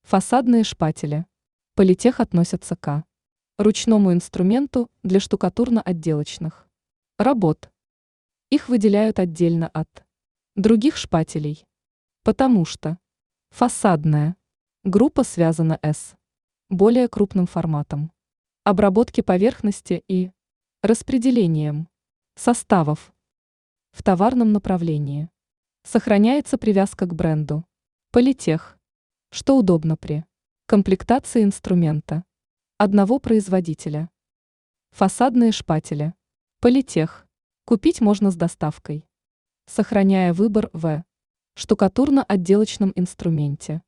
Фасадные шпатели. Политех относятся к ручному инструменту для штукатурно-отделочных работ. Их выделяют отдельно от других шпателей, потому что фасадная группа связана с более крупным форматом обработки поверхности и распределением составов в товарном направлении. Сохраняется привязка к бренду Политех, что удобно при комплектации инструмента одного производителя. Фасадные шпатели Политех купить можно с доставкой, сохраняя выбор в штукатурно-отделочном инструменте.